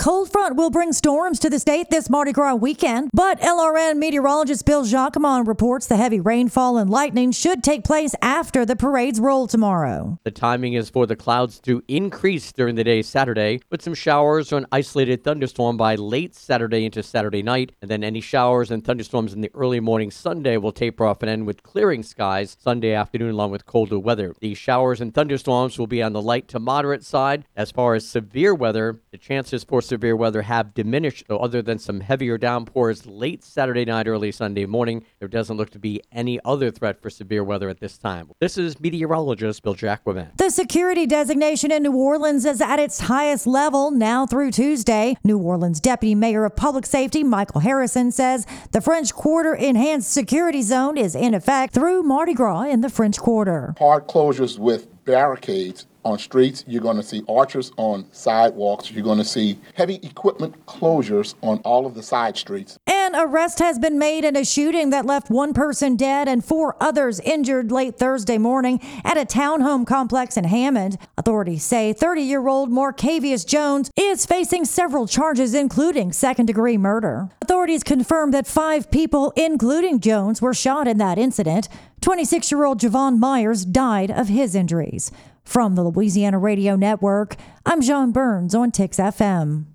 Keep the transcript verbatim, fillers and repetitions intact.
cold front will bring storms to the state this Mardi Gras weekend, but L R N meteorologist Bill Jacquemont reports the heavy rainfall and lightning should take place after the parades roll tomorrow. The timing is for the clouds to increase during the day Saturday, with some showers or an isolated thunderstorm by late Saturday into Saturday night, and then any showers and thunderstorms in the early morning Sunday will taper off and end with clearing skies Sunday afternoon along with colder weather. The showers and thunderstorms will be on the light to moderate side. As far as severe weather, the chances for severe weather have diminished, though other than some heavier downpours late Saturday night, early Sunday morning, there doesn't look to be any other threat for severe weather at this time. This is meteorologist Bill Jacquemont. The security designation in New Orleans is at its highest level now through Tuesday. New Orleans Deputy Mayor of Public Safety Michael Harrison says the French Quarter Enhanced Security Zone is in effect through Mardi Gras in the French Quarter. Hard closures with barricades on streets. You're going to see archers on sidewalks. You're going to see heavy equipment closures on all of the side streets. An arrest has been made in a shooting that left one person dead and four others injured late Thursday morning at a townhome complex in Hammond. Authorities say thirty-year-old Marcavius Jones is facing several charges, including second-degree murder. Authorities confirmed that five people, including Jones, were shot in that incident. twenty-six-year-old Javon Myers died of his injuries. From the Louisiana Radio Network, I'm John Burns on Tix F M.